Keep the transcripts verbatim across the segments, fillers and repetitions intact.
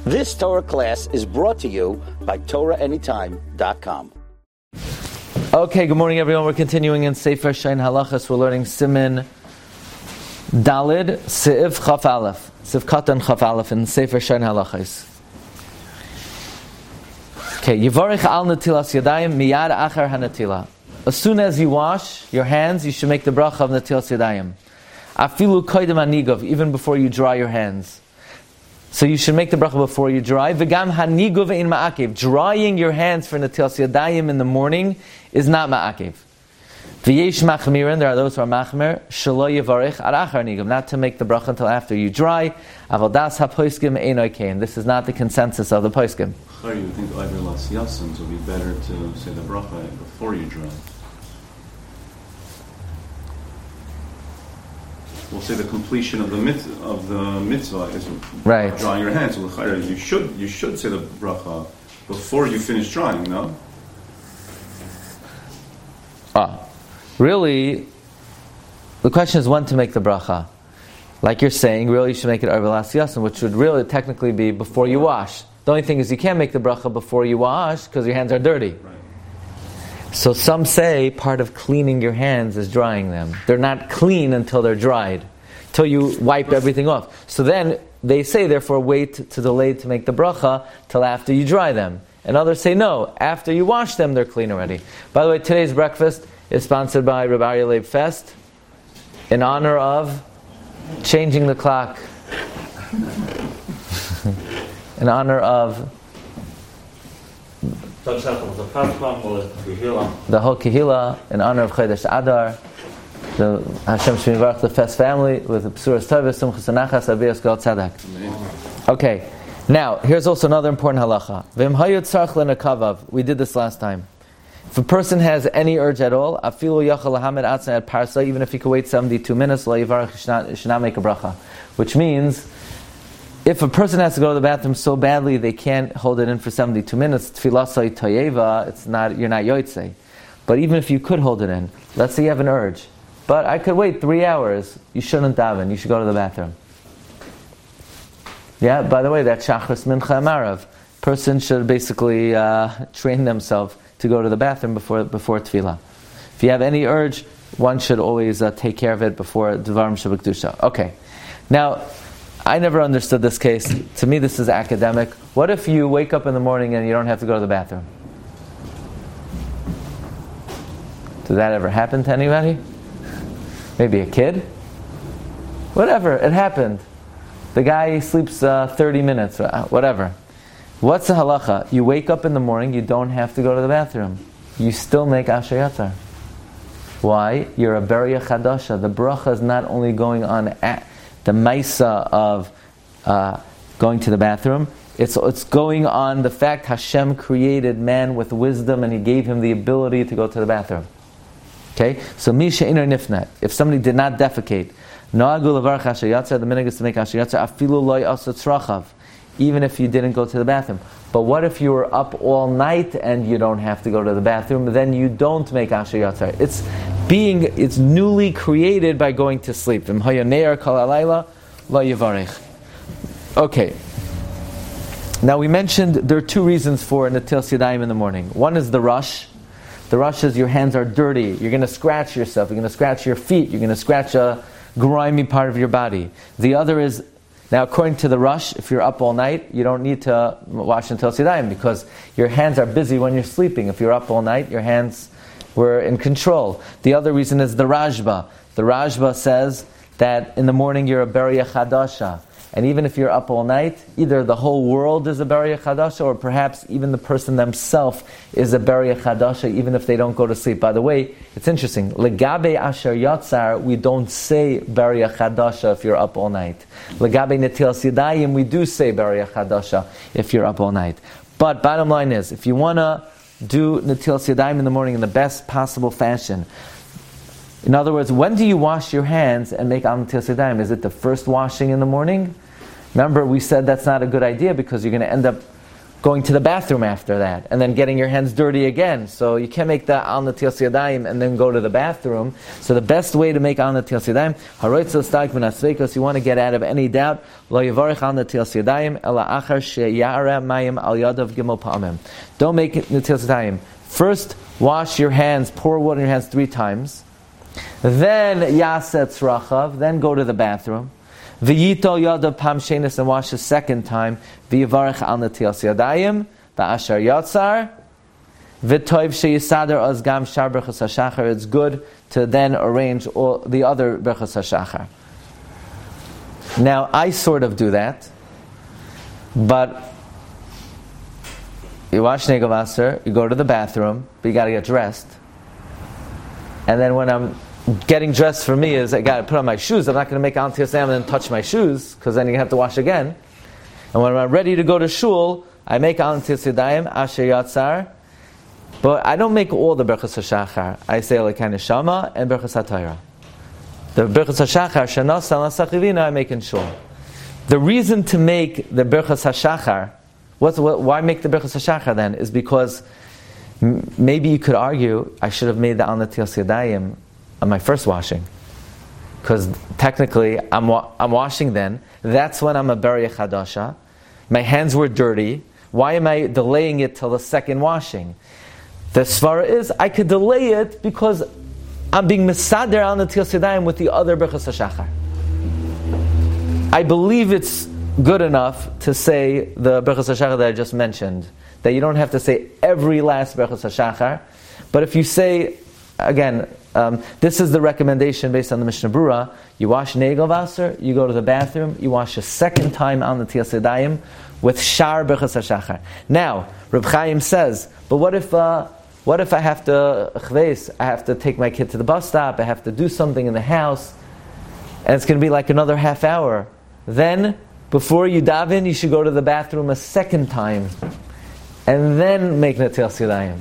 This Torah class is brought to you by Torah Anytime dot com. Okay, good morning everyone. We're continuing in Sefer Shain Halachas. We're learning Siman Dalid, Seif Chaf Aleph. Seif Katan Chaf Aleph in Sefer Shain Halachas. Okay, Yivarich al Natilas Yadayim miyad achar hanatila. As soon as you wash your hands, you should make the bracha of Natilas Yadayim. Afilu koydem anigov, even before you dry your hands. So you should make the bracha before you dry. V'gam hanigov in ma'akev. Drying your hands for Natilas Yadayim in the morning is not ma'akev. V'yesh machmirin, there are those who are machmir, shelo yivarich ad achar nigov, not to make the bracha until after you dry. Aval das ha-poiskim einoi kein. This is not the consensus of the poiskim. You would think Iver Las Yasins would be better to say the bracha before you dry. We'll say the completion of the mitzvah, of the mitzvah is right. Drying your hands. So you should you should say the bracha before you finish drying. No. Ah, really, the question is when to make the bracha. Like you're saying, really you should make it Iver Las Yasin, which would really technically be before you wash. The only thing is you can't make the bracha before you wash because your hands are dirty. Right. So some say part of cleaning your hands is drying them. They're not clean until they're dried, until you wipe everything off. So then they say, therefore, wait to delay to make the bracha till after you dry them. And others say, no, after you wash them, they're clean already. By the way, today's breakfast is sponsored by Rabbi Aryeh Leib Fest in honor of changing the clock. In honor of the whole Kehillah, in honor of Chodesh Adar, the Hashem Shemivarach, the Fest family, with the Psuras Tovas, Simchas Anachas, Aviyas Gal Tzedek. Okay, now, here's also another important halacha. V'im hayot tzarich lenakavav. We did this last time. If a person has any urge at all, afilu yachal lahamed atzna at parsa, even if he could wait seventy-two minutes, la yivarach, he should not make a bracha. Which means, if a person has to go to the bathroom so badly they can't hold it in for seventy-two minutes, tfilasai toyeva, it's not, you're not yotzei. But even if you could hold it in, let's say you have an urge, but I could wait three hours, you shouldn't daven, you should go to the bathroom. Yeah, by the way, that shachris mincha amarav, person should basically uh, train themselves to go to the bathroom before before tefillah. If you have any urge, one should always uh, take care of it before dvarim shabakdusha. Okay, now, I never understood this case. To me, this is academic. What if you wake up in the morning and you don't have to go to the bathroom? Did that ever happen to anybody? Maybe a kid? Whatever, it happened. The guy sleeps uh, thirty minutes, whatever. What's the halacha? You wake up in the morning, you don't have to go to the bathroom. You still make Asher Yatzar. Why? You're a Beria Chadasha. The bracha is not only going on at the maisa of uh, going to the bathroom, it's it's going on the fact Hashem created man with wisdom and He gave him the ability to go to the bathroom. Okay? So, Misha Iner Nifnat, if somebody did not defecate, No'agu levarach Asher Yatzar, the minhag is to make Asher Yatzar, afilu loy asa tzrachav, even if you didn't go to the bathroom. But what if you were up all night and you don't have to go to the bathroom? Then you don't make Asher Yatzar. It's being, it's newly created by going to sleep. Okay. Now we mentioned there are two reasons for Natilas Yadayim in the morning. One is the rush. The rush is your hands are dirty. You're going to scratch yourself. You're going to scratch your feet. You're going to scratch a grimy part of your body. The other is, now according to the rush, if you're up all night, you don't need to wash Natilas Yadayim because your hands are busy when you're sleeping. If you're up all night, your hands were in control. The other reason is the Rashba. The Rashba says that in the morning you're a Beria Chadasha. And even if you're up all night, either the whole world is a Beria Chadasha, or perhaps even the person themselves is a Beria Chadasha, even if they don't go to sleep. By the way, it's interesting. Legabe Asher Yatzar, we don't say Beria Chadasha if you're up all night. Legabe Natilas Yadayim, we do say Beria Chadasha if you're up all night. But bottom line is, if you want to do Natilas Yadayim in the morning in the best possible fashion, in other words, when do you wash your hands and make Al Natilas Yadayim? Is it the first washing in the morning? Remember, we said that's not a good idea because you're going to end up going to the bathroom after that, and then getting your hands dirty again. So you can't make the al netilas yadayim and then go to the bathroom. So the best way to make al netilas yadayim, haroitzel stark min asveikos, you want to get out of any doubt, lo yavarich al netilas yadayim, ela achar sheyara mayim al yadav gimel pa'amim. Don't make netilas yadayim. First, wash your hands, pour water in your hands three times. Then yaset tzrachav, then go to the bathroom. V'yitol yadav pam shenis, and wash the second time. V'yivarech al netilas yadayim, v'asher yatzar. V'toiv sheyisader az gam shar berachas hashachar. It's good to then arrange all the other berachas hashachar. Now, I sort of do that, but you wash Negel Wasser, you go to the bathroom, but you got to get dressed. And then when I'm getting dressed for me is I got to put on my shoes. I'm not going to make Al Netilas Yadayim and then touch my shoes, because then you have to wash again. And when I'm ready to go to shul, I make Al Netilas Yadayim, Asher Yatzar. But I don't make all the Berachas HaShachar. I say Elokai Neshama and Berachas HaTorah. The Berachas HaShachar, Shana Sala Sachivina, I make in shul. The reason to make the Berachas HaShachar, what's, what, why make the Berachas HaShachar then, is because m- maybe you could argue I should have made the Al Netilas Yadayim on my first washing, because technically I'm wa- I'm washing then. That's when I'm a Beriach Hadasha. My hands were dirty. Why am I delaying it till the second washing? The svara is I could delay it because I'm being mesader al netilas yadayim with the other berachas hashachar. I believe it's good enough to say the berachas hashachar that I just mentioned, that you don't have to say every last berachas hashachar. But if you say, again, um, this is the recommendation based on the Mishnah Brura, you wash Negel Wasser, you go to the bathroom, you wash a second time al netilas yadayim with shar berachas hashachar. Now, Reb Chaim says, but what if uh, what if I have to chveis, I have to take my kid to the bus stop, I have to do something in the house, and it's going to be like another half hour. Then, before you daven, you should go to the bathroom a second time, and then make netilas yadayim.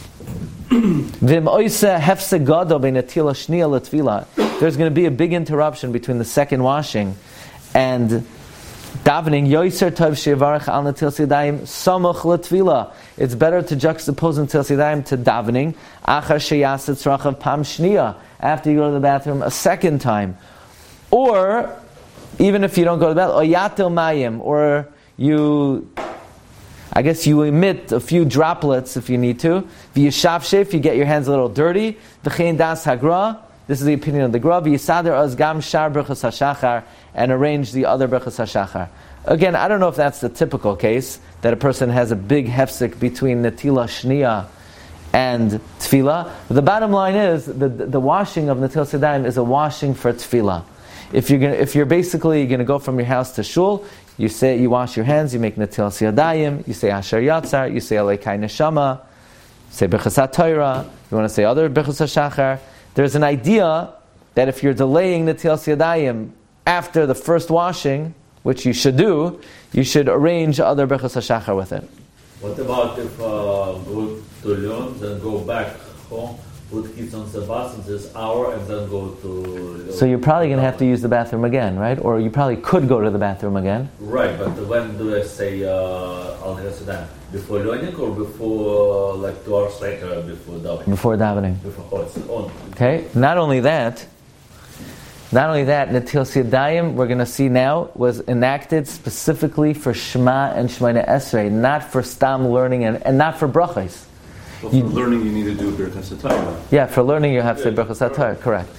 There's going to be a big interruption between the second washing and davening. Yoiser tov shevarach al netilas yadayim samuch letvila. It's better to juxtapose netilas yadayim to davening. Achar sheyaset tzrachav pam shniya, after you go to the bathroom a second time, or even if you don't go to the bathroom, oyatil mayim, or you, I guess you emit a few droplets if you need to. V'yishav shef, you get your hands a little dirty. V'chein das hagra. This is the opinion of the Gra. V'yisader az gam shar berachas hashachar, and arrange the other berachas hashachar. Again, I don't know if that's the typical case, that a person has a big hefsek between netila shniya and tefillah. But the bottom line is, the, the washing of netilas yadayim is a washing for tefillah. If you're gonna, if you're basically going to go from your house to shul, you say, you wash your hands, you make netilas yadayim, you say asher yatzar, you say elokai neshama, you say berachas HaTorah, you want to say other berachas hashachar. There's an idea that if you're delaying netilas yadayim after the first washing, which you should do, you should arrange other berachas hashachar with it. What about if uh, go to learn, then go back home, put kids on the bus in this hour, and then go to... So you're probably going to have to use the bathroom again, right? Or you probably could go to the bathroom again. Right, but when do I say al netilas yadayim? Before learning or before, uh, like two hours later, before davening? Before davening. Before, oh, it's on. Okay, not only that, not only that, netilas yadayim, we're going to see now, was enacted specifically for Shema and Shemoneh Esrei, not for stam learning and, and not for brachos. Well, for you, learning, you need to do Birkas HaTorah. Yeah, for learning, you have to say Birkas HaTorah, correct.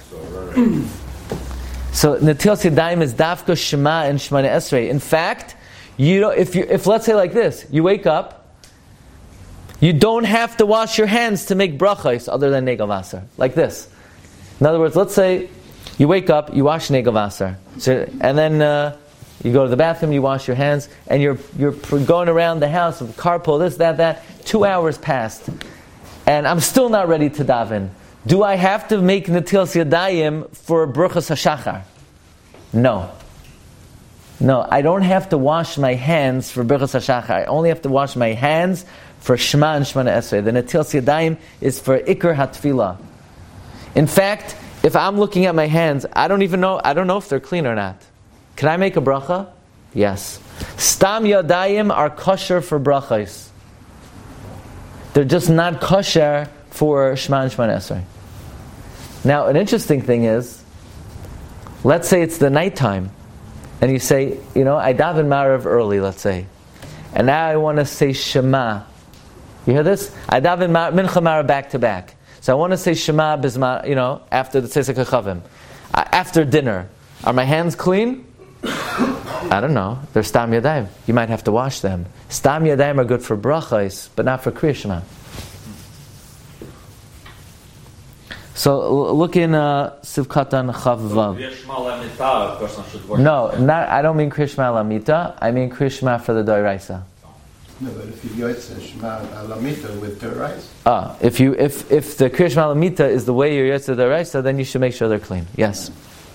So, netilas yadayim is dafka Shema and Shemoneh Esrei. In fact, you know, if you, if let's say like this, you wake up, you don't have to wash your hands to make brachos other than Negel Wasser. Like this. In other words, let's say you wake up, you wash Negel Wasser, so, and then uh, you go to the bathroom, you wash your hands, and you're you're going around the house, carpool, this, that, that. Two hours passed, and I'm still not ready to daven. Do I have to make netilas yadayim for berachas hashachar? No. No, I don't have to wash my hands for berachas hashachar. I only have to wash my hands for Shema and Shemoneh Esrei. The netilas yadayim is for ikar hatfilah. In fact, if I'm looking at my hands, I don't even know, I don't know if they're clean or not. Can I make a bracha? Yes. Stam yadayim are kosher for brachos. They're just not kosher for Shema and Shemona Esrei. Now, an interesting thing is, let's say it's the nighttime, and you say, you know, I daven Marav early, let's say, and now I want to say Shema. You hear this? I daven Mincha Marav back to back. So I want to say Shema Bizma, you know, after the Tzesek HaChavim. After dinner. Are my hands clean? I don't know. They're Stam Yadayim. You might have to wash them. Stam Yadayim are good for brachos, but not for Kriya Shema. So look in uh, Sivkatan Chav Vav. No, not. I don't mean Kriya Shema Lamita. I mean Kriya Shema for the Doiraisa. No, but if you yotze Shema Lamita with Doiraisa. Ah, if you if if the Kriya Shema Lamita is the way you're yotze Doiraisa, then you should make sure they're clean. Yes.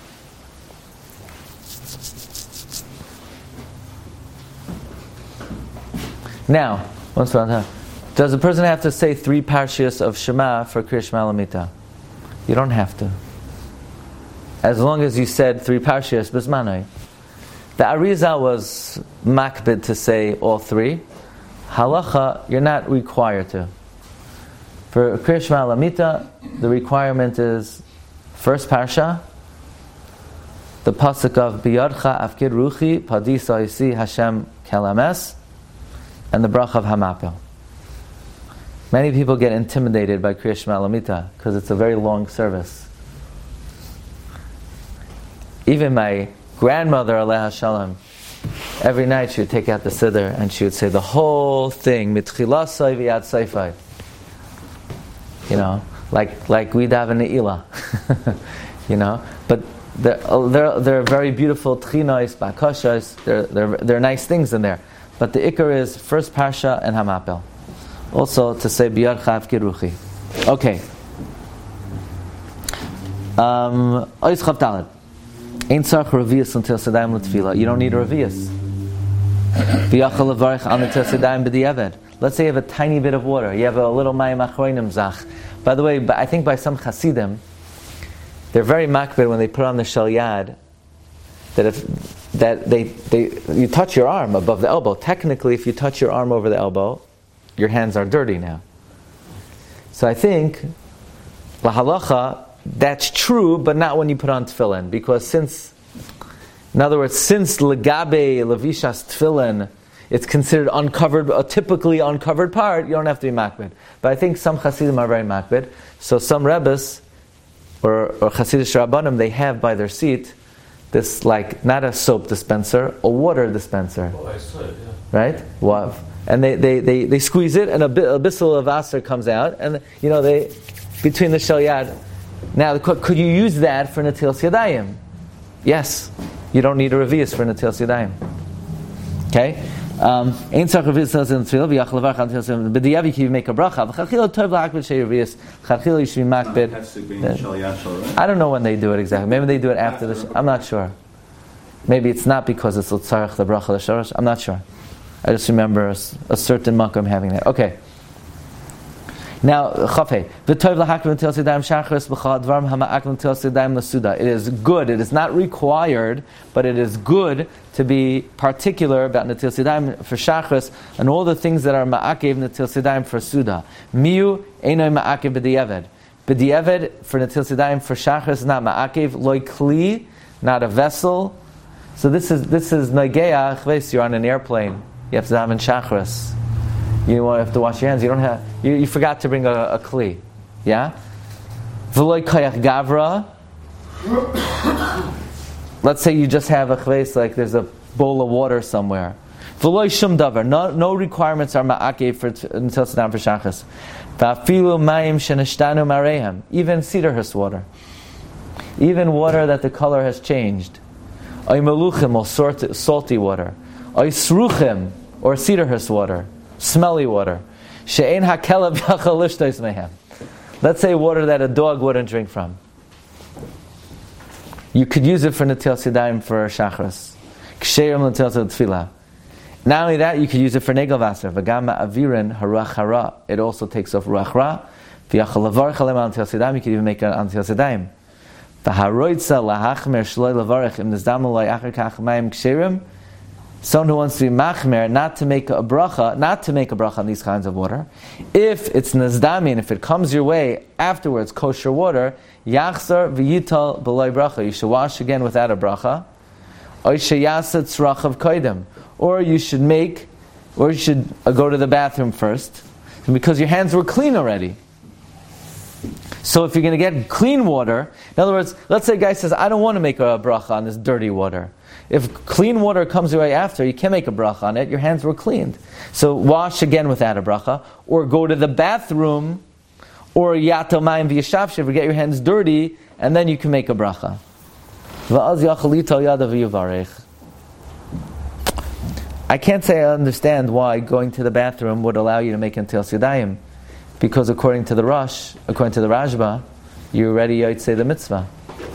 Now, once upon a time, does a person have to say three parshias of Shema for Kriya Shema Lamita? You don't have to. As long as you said three parshias bismanai. The Arizal was makbid to say all three. Halacha, you're not required to. For Kriya Shema Lamita, the requirement is first parsha, the pasuk of Biyadcha Afkid Ruchi Padisa Isi Hashem Kelames, and the bracha of Hamapel. Many people get intimidated by Kriya Shema Lamita because it's a very long service. Even my grandmother, Aleha Shalom, every night she would take out the siddur and she would say the whole thing, mitchilasai v'yad seifai. You know, like like we daven ne'ilah. You know, but there there there are very beautiful tchinos, bakashas. There there there are nice things in there. But the ikar is first parsha and Hamapel. Also to say biyad chav kiruchi. Okay. Um, Ois chav talad. Ein tzarich revius until sedayim l'tefila. You don't need a revius. V'yachal levarich al until sedayim b'diavad. Let's say you have a tiny bit of water. You have a little mayim achroinim zach. By the way, I think by some chasidim, they're very makbid when they put on the shel yad that if that they they you touch your arm above the elbow. Technically, if you touch your arm over the elbow, your hands are dirty now. So I think la halacha, that's true, but not when you put on tefillin, because since, in other words, since legabe levishas tefillin, it's considered uncovered, a typically uncovered part, you don't have to be makbid. But I think some chasidim are very makbid. So some rebbes or, or chasidish rabbanim, they have by their seat this, like, not a soap dispenser, a water dispenser. Oh, I saw it, yeah. Right? Wav. And they, they, they, they squeeze it, and a, a bissel of aser comes out, and you know they between the shel yad. Now, could you use that for Netilas Yadayim? Yes. You don't need a revius for Netilas Yadayim. Okay? Ein tzarich revius in tefillah v'yachal levarich al Netilas Yadayim. B'diavad you make a bracha. V'chachila tov la'akbid shei revius. Chachila you should be makbid. I don't know when they do it exactly. Maybe they do it after the. I'm not sure. Maybe it's not because it's l'tzarich the bracha l'shorosh. I'm not sure. I just remember a, a certain makom having that. Okay. Now, chafei v'tov lahakim netilas yadayim shachris b'chal dvarim hama'akim netilas yadayim l'suda. It is good. It is not required, but it is good to be particular about netilas yadayim for shachris and all the things that are ma'akev netilas yadayim for suda. Miu einay ma'akev b'diavad. B'diavad for netilas yadayim for shachris is not ma'akev. Loy kli, not a vessel. So this is this is nageya chves. You're on an airplane. You have to daven shachris. You have to wash your hands. You don't have. You, you forgot to bring a, a kli, yeah. V'loy kayach gavra. Let's say you just have a chves, like there's a bowl of water somewhere. V'loy shum davar. No, no requirements are ma'akev for until it's down for shachris. V'afilu mayim shenishtanu marehem. Even cedar hus water. Even water that the color has changed. Oy meluchim or salty water. Oy sruchim or cedar hus water. Smelly water. She'ein hakelav yachal lishtos mehem. Let's say water that a dog wouldn't drink from. You could use it for netilas yadayim for shachris. Ksherim netilas tefillah. Not only that, you could use it for negel vaser. V'gam avirin harach hara. It also takes off ruach ra. V'yachal levarich alem al netilas yadayim. You could even make it on netilas yadayim. V'haroitza lahachmer shloi levarich im nizdam lo acher kach mayim ksherim. someone who wants to be machmer, not to make a bracha, not to make a bracha on these kinds of water, if it's nazdamin, if it comes your way afterwards, kosher water, yachzar v'yital b'loy bracha, you should wash again without a bracha, or or you should make, or you should uh, go to the bathroom first, because your hands were clean already. So if you're going to get clean water, in other words, let's say a guy says, I don't want to make a bracha on this dirty water. If clean water comes your way after, you can't make a bracha on it, your hands were cleaned. So wash again without a bracha, or go to the bathroom, or yato mayim v'yashavshev, or get your hands dirty, and then you can make a bracha. I can't say I understand why going to the bathroom would allow you to make Netilas Yadayim, because according to the Rosh, according to the Rashba, you already yotzei the mitzvah.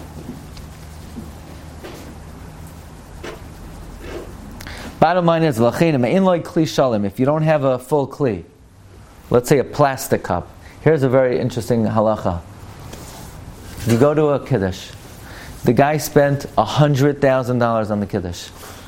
Bottom line is, if you don't have a full kli, let's say a plastic cup. Here's a very interesting halacha. You go to a kiddush. The guy spent one hundred thousand dollars on the kiddush.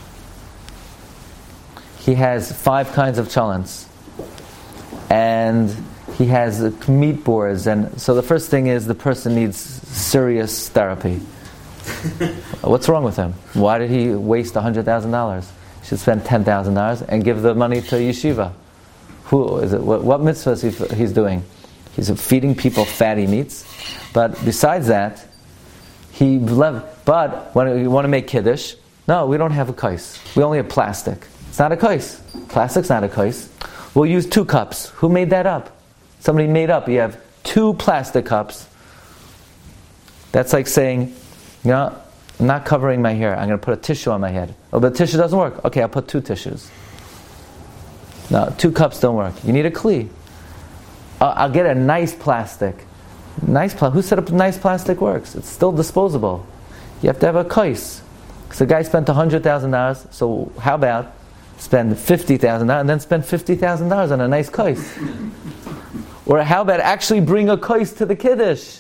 He has five kinds of chalents. And he has meat boards. And so the first thing is the person needs serious therapy. What's wrong with him? Why did he waste one hundred thousand dollars? He should spend ten thousand dollars and give the money to yeshiva. Who is it? What, what mitzvah is he, he's doing? He's feeding people fatty meats. But besides that, he left. But when you want to make kiddush, no, we don't have a kais. We only have plastic. It's not a kais. Plastic's not a kais. We'll use two cups. Who made that up? Somebody made up. You have two plastic cups. That's like saying, you know, I'm not covering my hair. I'm going to put a tissue on my head. Oh, but the tissue doesn't work. Okay, I'll put two tissues. No, two cups don't work. You need a kli. I'll, I'll get a nice plastic. Nice plastic. Who said a nice plastic works? It's still disposable. You have to have a kais. So the guy spent one hundred thousand dollars. So how about spend fifty thousand dollars and then spend fifty thousand dollars on a nice kais? Or how about actually bring a kais to the kiddush?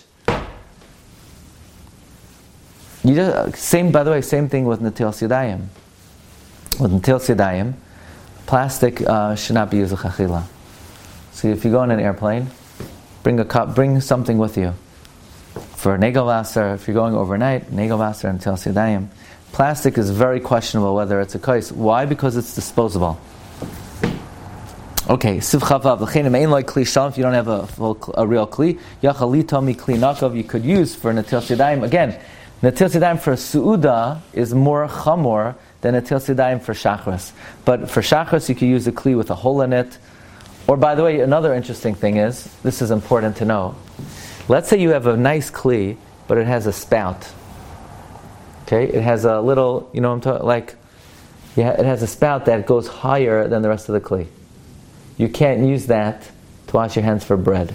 You just, same, by the way, same thing with Netilas Yadayim. With Netilas Yadayim, plastic uh, should not be used with chachila. So if you go on an airplane, bring a cup, bring something with you. For Negel Vaser, if you're going overnight, Negel Vaser and Netilas Yadayim. Plastic is very questionable whether it's a kais. Why? Because it's disposable. Okay, Siv Chavav, l'chein ein like kli sham, if you don't have a, full, a real kli, yachalito mi kli nakav, you could use for Netilas Yadayim. Again, Netilas Yadayim for Su'uda is more chamor than Netilas Yadayim for Shachris. But for Shachris, you could use a kli with a hole in it. Or by the way, another interesting thing is, this is important to know. Let's say you have a nice kli, but it has a spout. Okay, it has a little, you know what I'm talking, like, yeah, it has a spout that goes higher than the rest of the kli. You can't use that to wash your hands for bread.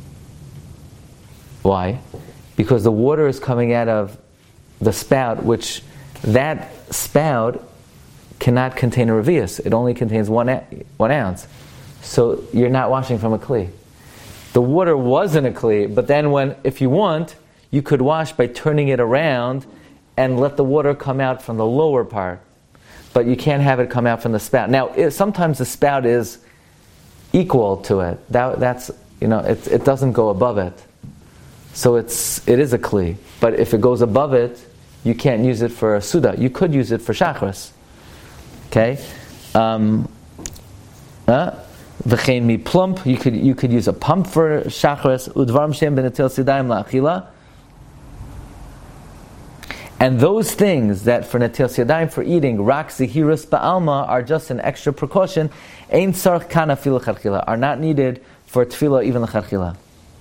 Why? Because the water is coming out of the spout, which that spout cannot contain a revius. It only contains one one ounce. So you're not washing from a kli. The water was in a kli, but then when, if you want, you could wash by turning it around and let the water come out from the lower part. But you can't have it come out from the spout. Now, it, sometimes the spout is equal to it. That, that's, you know, it, it doesn't go above it. So it's it is a kli. But if it goes above it, you can't use it for a suda. You could use it for shachris. Okay? Um, uh, V'chein mi plump, you could you could use a pump for shachris. Udvarm shem b'netilas yadayim la'achila. And those things that for Netilas Yadayim, for eating, rak zihirus ba'alma, are just an extra precaution, ein tzarich kana afilu l'charchila, are not needed for tefillah even l'charchila.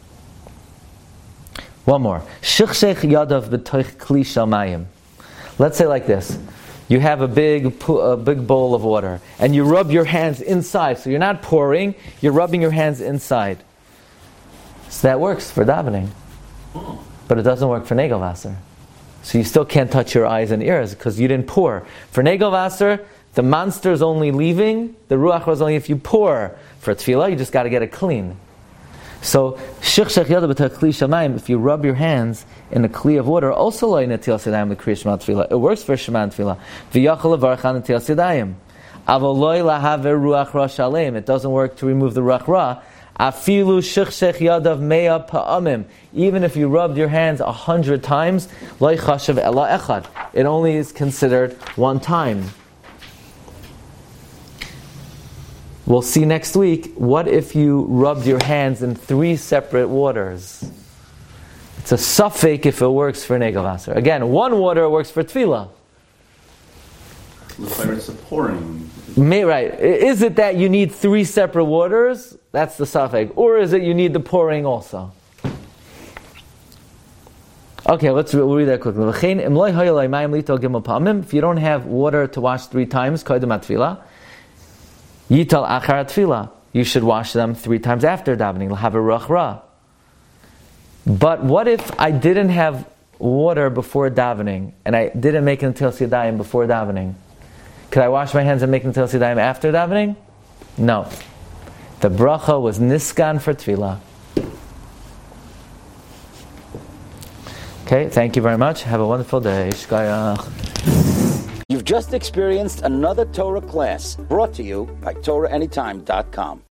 One more. Shichshech yadav b'toich kli shel mayim. Let's say like this. You have a big, a big bowl of water, and you rub your hands inside. So you're not pouring, you're rubbing your hands inside. So that works for davening. But it doesn't work for Negel Vaser. So you still can't touch your eyes and ears because you didn't pour. For Negel Vaser, the monster is only leaving, the ruach was only if you pour. For tefillah, you just got to get it clean. So, if you rub your hands in a kli of water, also it works for Shema Tefillah. Avoloi lahaver ruach ra shalem. It doesn't work to remove the ruach ra. Afilu shichshech yadav mea pa'amim. Even if you rubbed your hands a hundred times, loy chashav ela echad. It only is considered one time. We'll see next week, what if you rubbed your hands in three separate waters? It's a suffix if it works for Negel Vaser. Again, one water works for Tefillah. Looks like it's a pouring. May, right. Is it that you need three separate waters? That's the suffix. Or is it you need the pouring also? Okay, let's re- we'll read that quickly. If you don't have water to wash three times, yital achar tefillah, you should wash them three times after davening. Have a ruach ra. But what if I didn't have water before davening, and I didn't make an Netilas Yadayim before davening? Could I wash my hands and make an Netilas Yadayim after davening? No. The bracha was niskan for tefillah. Okay, thank you very much. Have a wonderful day. Shkayach. You've just experienced another Torah class brought to you by Torah Anytime dot com.